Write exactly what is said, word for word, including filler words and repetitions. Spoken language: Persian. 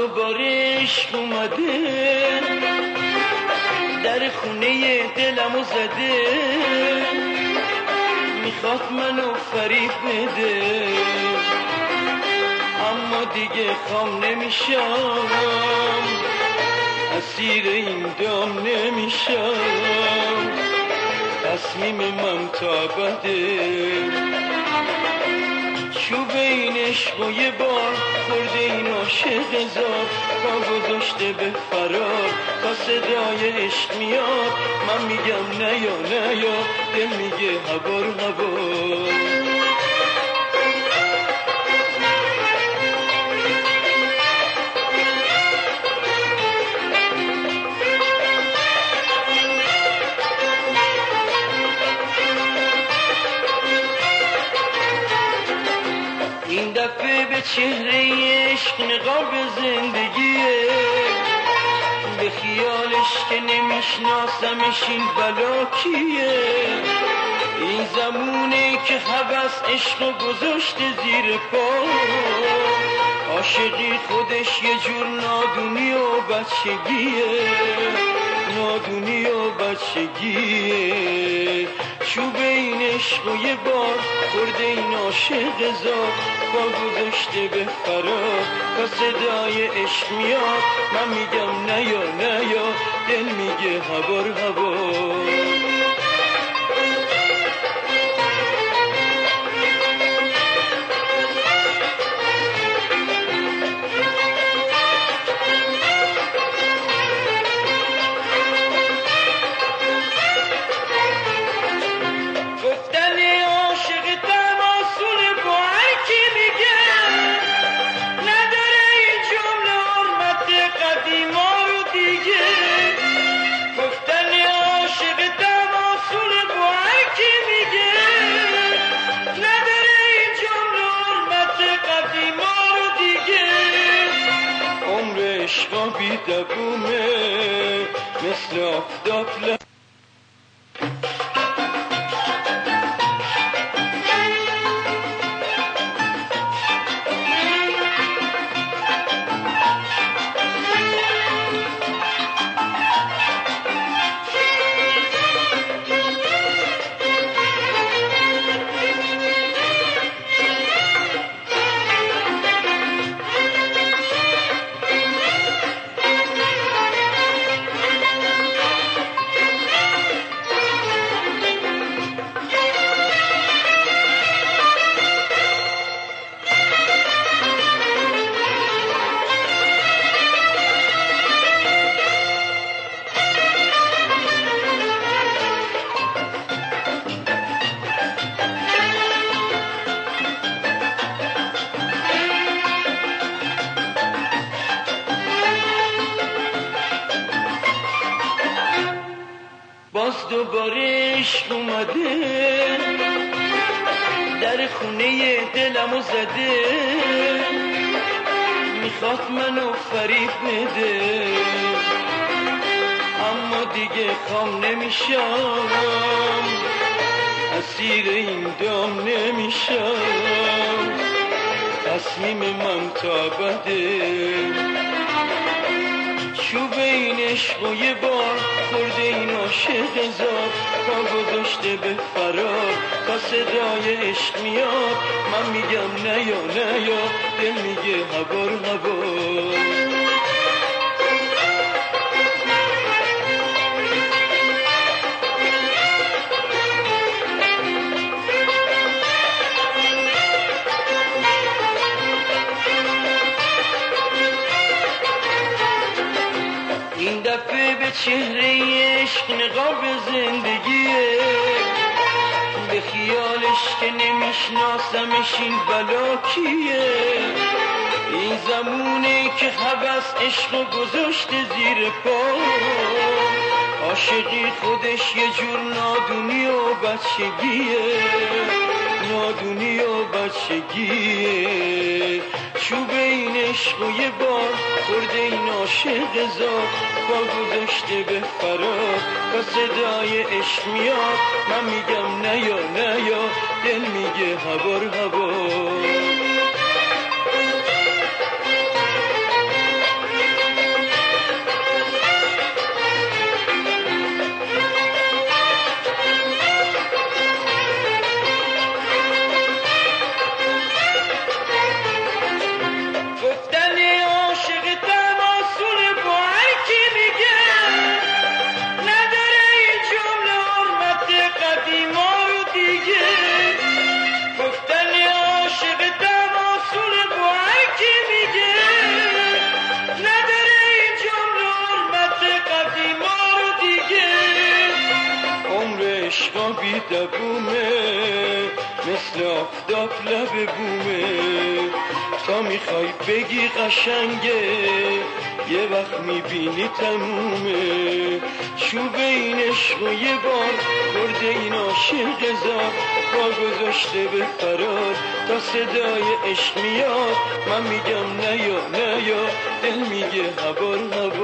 دوباره عشق اومده، در خونه دلمو زده، میخواد منو فریب بده، اما دیگه خام نمیشم، اسیر این دام نمیشم، تصمیم من تا ابده. چوب این عشق و یه بار خورده این عاشق زار، پا گذاشته به فرار، تا صدای عشق میاد من میگم نه یا نه یا، دل میگه هوار هوار. این دفعه به چهره عشق نقاب زندگیه، به خیالش که نمیشناسمش این بلا کیه، این زمونه که هوس عشق گذاشته زیر پا، عاشقی خودش یه جور نادونی و بچگیه، نادونی و بچگیه. چوب این عشق و یه بار خورده این عاشق زار، پا گذاشته به فرار، تا صدای عشق میاد من میگم نه یا نه یا، دل میگه هوار هوار. عشقا بی دوومه مثل آفتاب. باز دوباره عشق اومده، در خونه دلمو زده، میخواد منو فریب بده، اما دیگه خام نمیشم، اسیر این دام نمیشم، تصمیم من تا ابده. چوب این عشق و یه بار خورده این عاشق زار، پا گذاشته به فرار، تا صدای عشق میاد من میگم نه یا نه یا، دل میگه هوار هوار. این دفعه به چهره عشق نقاب زندگیه، به خیالش که نمیشناسمش این بلا کیه، این زمونه که هوس عشق گذاشته زیر پا، عاشقی خودش یه جور نادونی و بچگیه، نادونی و بچگیه. چوب این عشق و یه بار خورده این عاشق زار، پا گذاشته به فرار، تا صدای عشق میاد من میگم نه یا نه یا، دل میگه هوار هوار. زبومه، مثل آفتاب لب بومه. تا میخوای بگی قشنگه یه وقت میبینی تمومه. چوب این عشق و یه بار برده این عاشق زار، پا گذاشته به فرار تا صدای عشق میاد. من میگم نیا نیا، دل میگه هوار هوار.